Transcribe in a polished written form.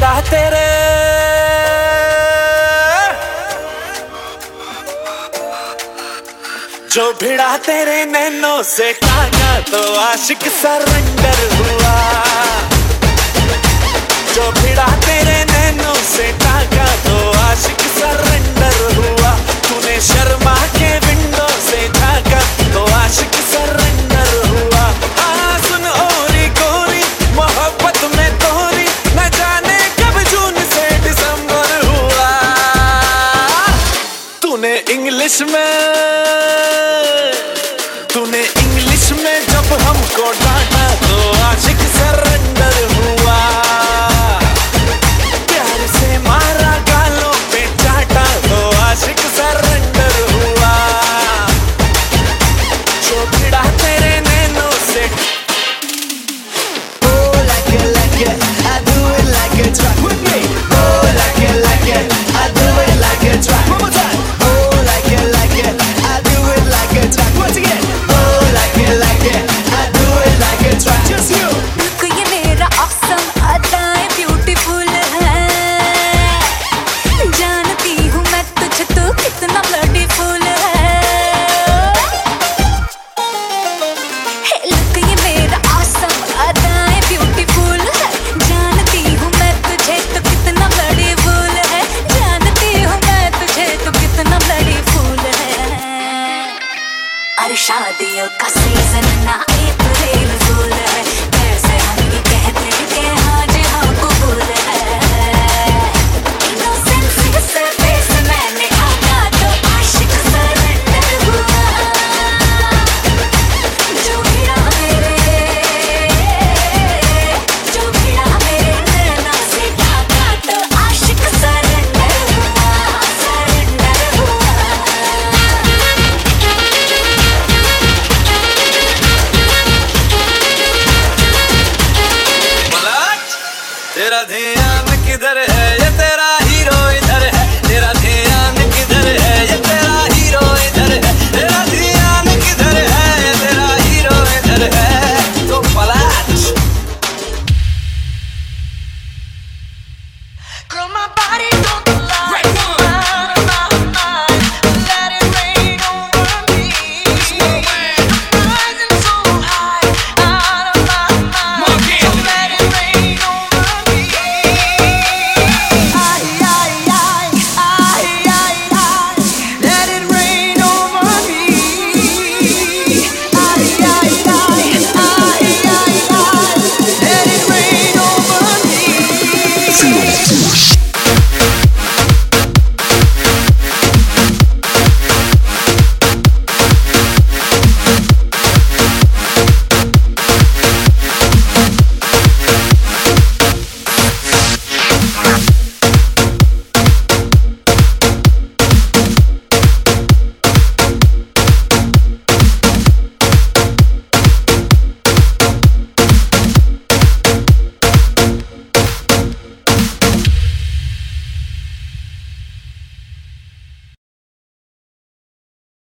भिड़ा तेरे जो भिड़ा तेरे नैनों से कागा तो आशिक सरेंडर हुआ। जो भिड़ा तेरे नैनों से कागा तो आशिक सरेंडर हुआ। तूने शर्मा के विंडो से झांका तो आशिक सरेंडर हुआ। हाँ सुन ओरी गोरी मोहब्बत में तोरी न जाने कब जून से दिसंबर हुआ। तूने इंग्लिश में जब हमको डांटा तो आशिक सरेंडर हुआ। प्यार से मारा गालों पे चाटा तो आशिक सरेंडर हुआ। जो भिड़ा तेरे नैनों से Oh like it, I do it like a track with me. Oh like it, I do it like a track. One more time. Oh like it, I do it like a track. Once again. Oh like it, I do it like a track. Just you. ये मेरा awesome अदाएं beautiful है। जानती हूँ मैं तुझे तो कितना bloody full है। Hey look ये मेरा awesome अदाएं beautiful है। जानती हूँ मैं तुझे तो कितना bloody full है। जानती हूँ मैं तुझे तो कितना bloody full है। अरे शादियों का